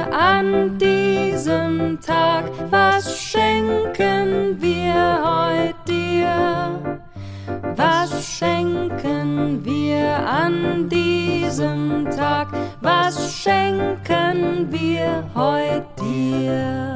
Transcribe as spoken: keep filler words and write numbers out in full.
an diesem Tag? Was schenken wir heut dir? Was schenken wir an diesem Tag? Was schenken wir heut dir?